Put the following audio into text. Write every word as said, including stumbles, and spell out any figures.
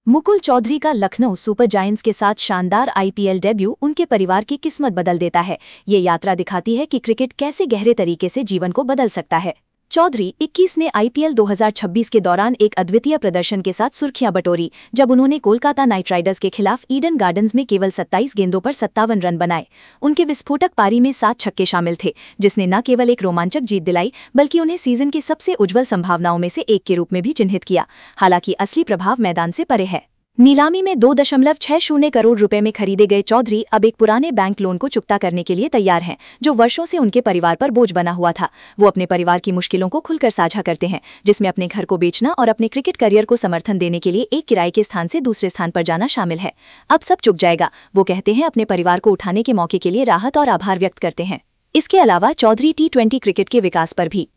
मुकुल चौधरी का Lucknow super giants के साथ शानदार आईपीएल डेब्यू उनके परिवार की किस्मत बदल देता है। ये यात्रा दिखाती है कि क्रिकेट कैसे गहरे तरीके से जीवन को बदल सकता है। चौधरी इक्कीस ने आईपीएल दो हज़ार छब्बीस के दौरान एक अद्वितीय प्रदर्शन के साथ सुर्खियां बटोरी, जब उन्होंने कोलकाता नाइट राइडर्स के खिलाफ ईडन गार्डन्स में केवल सत्ताईस गेंदों पर सत्तावन रन बनाए। उनके विस्फोटक पारी में सात छक्के शामिल थे, जिसने न केवल एक रोमांचक जीत दिलाई बल्कि उन्हें सीजन की सबसे उज्जवल संभावनाओं में से एक के रूप में भी चिन्हित किया। हालांकि असली प्रभाव मैदान से परे है। नीलामी में दो दशमलव छह शून्य करोड़ रुपए में खरीदे गए चौधरी अब एक पुराने बैंक लोन को चुकता करने के लिए तैयार हैं, जो वर्षों से उनके परिवार पर बोझ बना हुआ था। वो अपने परिवार की मुश्किलों को खुलकर साझा करते हैं, जिसमें अपने घर को बेचना और अपने क्रिकेट करियर को समर्थन देने के लिए एक किराए के स्थान से दूसरे स्थान पर जाना शामिल है। अब सब चुक जाएगा, वो कहते हैं। अपने परिवार को उठाने के मौके के लिए राहत और आभार व्यक्त करते हैं। इसके अलावा चौधरी टी ट्वेंटी क्रिकेट के विकास पर भी